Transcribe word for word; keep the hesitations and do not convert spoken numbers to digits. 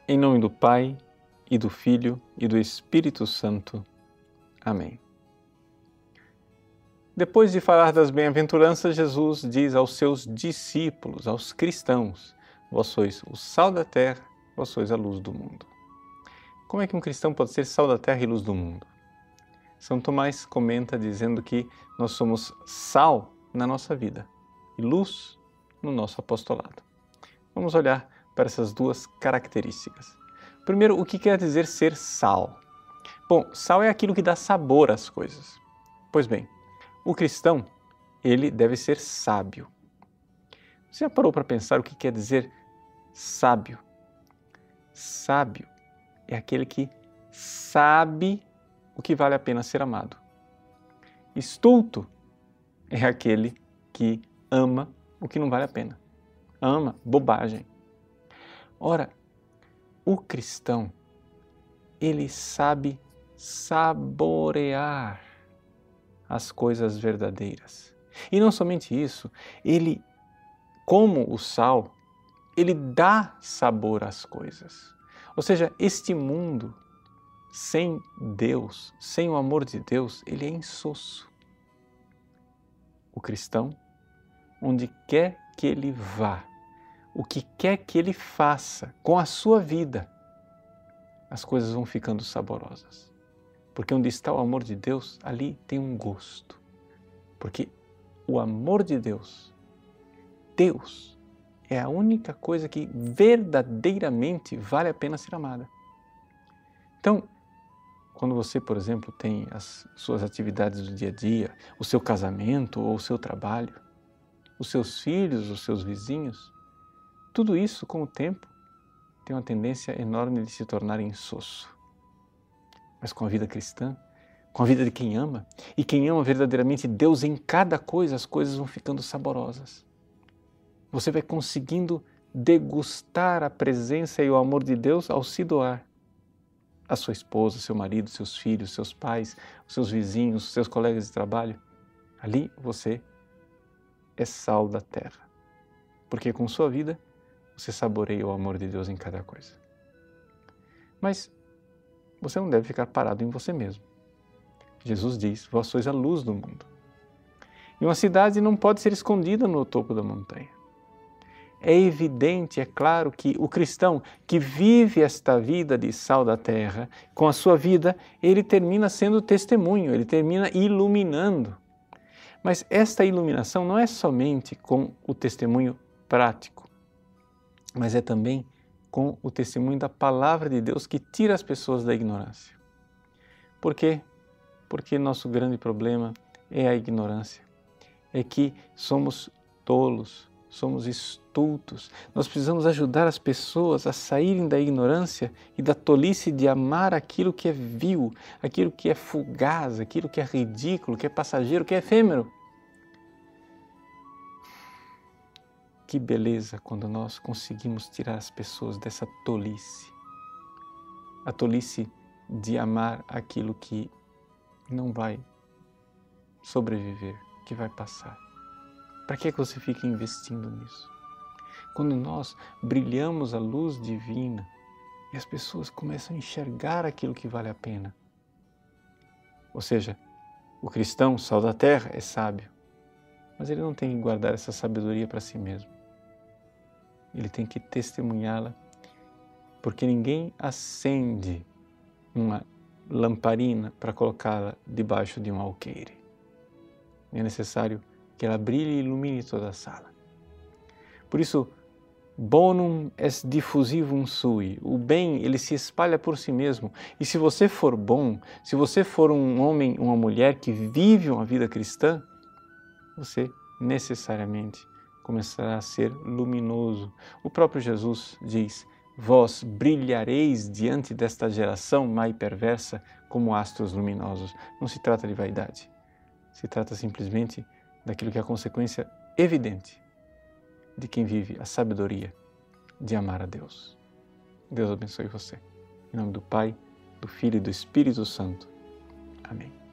Em nome do Pai, e do Filho, e do Espírito Santo. Amém. Depois de falar das bem-aventuranças, Jesus diz aos seus discípulos, aos cristãos: vós sois o sal da terra, vós sois a luz do mundo. Como é que um cristão pode ser sal da terra e luz do mundo? São Tomás comenta dizendo que nós somos sal na nossa vida e luz no nosso apostolado. Vamos olhar para essas duas características. Primeiro, o que quer dizer ser sal? Bom, sal é aquilo que dá sabor às coisas. Pois bem, o cristão, ele deve ser sábio. Você já parou para pensar o que quer dizer sábio? Sábio é aquele que sabe o que vale a pena ser amado. Estulto é aquele que ama o que não vale a pena. Ama bobagem. Ora, o cristão, ele sabe saborear as coisas verdadeiras. E não somente isso, ele, como o sal, ele dá sabor às coisas. Ou seja, este mundo sem Deus, sem o amor de Deus, ele é insosso. O cristão, onde quer que ele vá, o que quer que ele faça com a sua vida, as coisas vão ficando saborosas. Porque onde está o amor de Deus, ali tem um gosto. Porque o amor de Deus, Deus, é a única coisa que verdadeiramente vale a pena ser amada. Então, quando você, por exemplo, tem as suas atividades do dia a dia, o seu casamento ou o seu trabalho, os seus filhos, os seus vizinhos, tudo isso, com o tempo, tem uma tendência enorme de se tornar insosso. Mas com a vida cristã, com a vida de quem ama, e quem ama verdadeiramente Deus em cada coisa, as coisas vão ficando saborosas. Você vai conseguindo degustar a presença e o amor de Deus ao se doar. A sua esposa, seu marido, seus filhos, seus pais, os seus vizinhos, os seus colegas de trabalho. Ali você é sal da terra. Porque com sua vida você saboreia o amor de Deus em cada coisa. Mas você não deve ficar parado em você mesmo. Jesus diz: vós sois a luz do mundo. E uma cidade não pode ser escondida no topo da montanha. É evidente, é claro, que o cristão que vive esta vida de sal da terra, com a sua vida, ele termina sendo testemunho, ele termina iluminando. Mas esta iluminação não é somente com o testemunho prático, mas é também com o testemunho da palavra de Deus que tira as pessoas da ignorância. Por quê? Porque nosso grande problema é a ignorância. É que somos tolos, somos estultos. Nós precisamos ajudar as pessoas a saírem da ignorância e da tolice de amar aquilo que é vil, aquilo que é fugaz, aquilo que é ridículo, que é passageiro, que é efêmero. Que beleza quando nós conseguimos tirar as pessoas dessa tolice. A tolice de amar aquilo que não vai sobreviver, que vai passar. Para que é que você fica investindo nisso? Quando nós brilhamos a luz divina e as pessoas começam a enxergar aquilo que vale a pena. Ou seja, o cristão, sal da terra, é sábio, mas ele não tem que guardar essa sabedoria para si mesmo. Ele tem que testemunhá-la, porque ninguém acende uma lamparina para colocá-la debaixo de um alqueire. É necessário que ela brilhe e ilumine toda a sala. Por isso, bonum est diffusivum sui. O bem, ele se espalha por si mesmo. E se você for bom, se você for um homem, uma mulher que vive uma vida cristã, você necessariamente começará a ser luminoso. O próprio Jesus diz: vós brilhareis diante desta geração má e perversa como astros luminosos. Não se trata de vaidade, se trata simplesmente daquilo que é a consequência evidente de quem vive a sabedoria de amar a Deus. Deus abençoe você. Em nome do Pai, do Filho e do Espírito Santo. Amém.